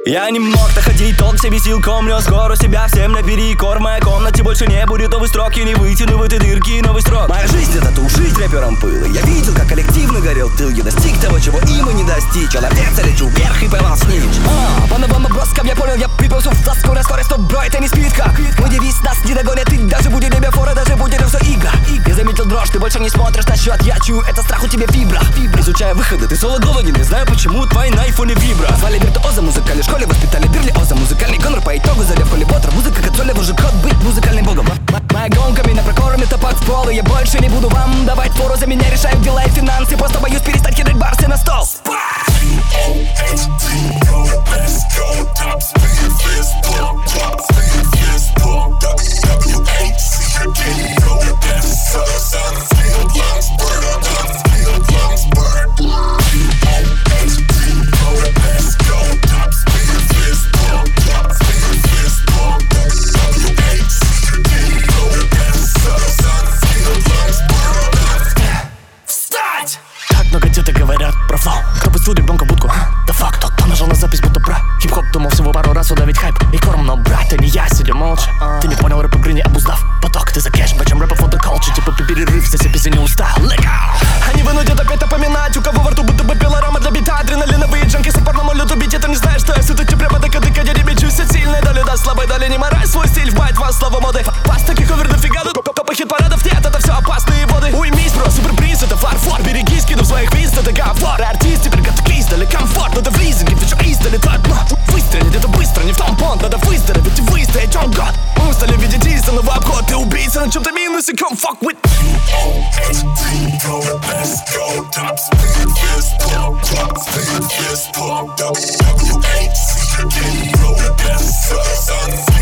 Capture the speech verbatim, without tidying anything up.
Я не мог доходить, толк себе силком нес гору себя всем наперекор. В моей комнате больше не будет новых строк, и не вытяну в этой дырке новый строк. Моя жизнь это тушить рэпером пыло. Я видел, как коллективно горел тыл. Я достиг того, чего им и не достичь. Человек, я лечу вверх и поймал снич. А, по новым оброскам я понял, я припился в тоску. На скорость, стоп, бро, это не спидка. Мой девиз нас не догонят, и даже будет тебе фора, даже будет это все игра. Я заметил дрожь, ты больше не смотришь на счет. Я чую, это страх у тебя фибра. Изучая выходы, ты соло голоден. Не знаю почему твои на айфоне вибра. Звали виртуоза музыкальной в школе, воспитали Берлиоза. Музыкальный гонор по итогу залив колеботер. Музыка контроля, уже код быть музыкальным богом. Моя гонка меня прокормит, топот в пол. И я больше не буду вам давать фору. За меня решаю дела и финансы. Просто боюсь перестать кидать барсы на стол. Много деток говорят про флоу. Кто пустил ребенка в будку? Да факт, тот, кто нажал на запись, будто про хип-хоп. Думал всего пару раз удавить хайп и корм, но брат, ты не я, сидя молча. Ты не понял рэп игры, не обуздав поток. Ты за кэш, почем рэпа for the culture. Типа при перерыв, все песни не устал. Они вынудят опять напоминать, у кого во рту будто бы пилорама для бита. Адреналиновые джанки с упорным любят убить. Это не знаешь, что я сыта тебе прямо до кадыка. Я не бичусь от сильной доли, да слабой доли. Не морай свой стиль, вбать вас слова моды. Пас таких овер дофига, топы хит-парадов нет, это все опасные воды. Уймись, бро, суперприз, это фарфор. Берегись, кидав своих виз, это гафор. Артист, теперь готовись, дали комфорт. Надо в лизинге, ты что издали тот, но выстрелить это быстро, не в том понт. Надо выздороветь и выстоять, он год. Мы устали видеть истинного обход. Ты убийца на чем-то минусе, come fuck with. Let's go, top speed, fist pump, top speed, fist pump, W H C, roll the best,